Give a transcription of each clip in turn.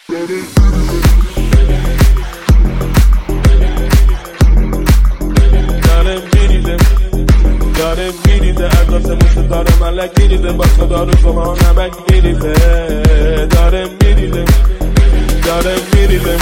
داره میریزه از آسمون ستاره ملک میریزه با خدا رو شما نمک میریزه داره میریزه داره میریزه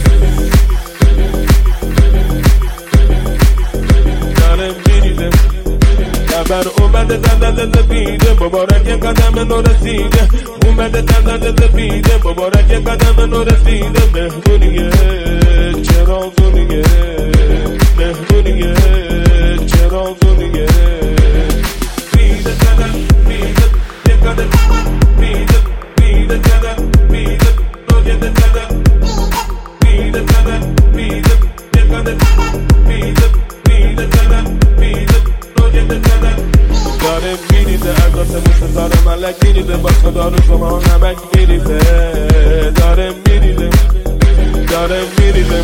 داره میریزه خبر اومده دندان زبیده مبارک قدم نو رسیده اومده دندان زبیده مبارک قدم نو رسیده مهمونیه چرا زونیه مهمونیه چرا زونیه بیده قدم بیده یه قدم بیده بیده قدم بیده رویده قدم بیده قدم بیده یه قدم بیده بیده قدم بیده رویده قدم داره میریزه از آسمون ستاره ملک میریزه با خدا رو شما نمک میریزه داره میریزه داره میریزه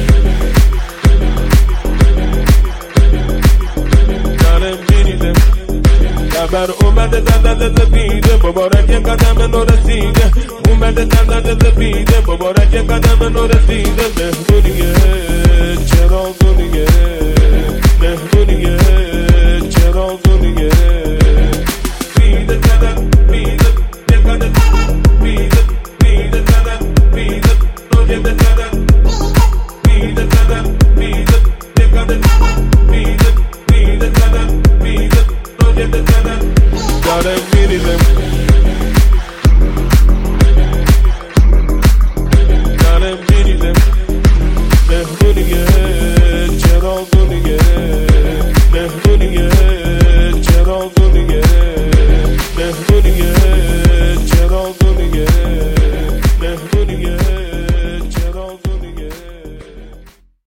داره میریزه خبر اومده دندان زبیده مبارک قدم نو رسیده اومده دندان زبیده مبارک قدم نو رسیده مهمونیه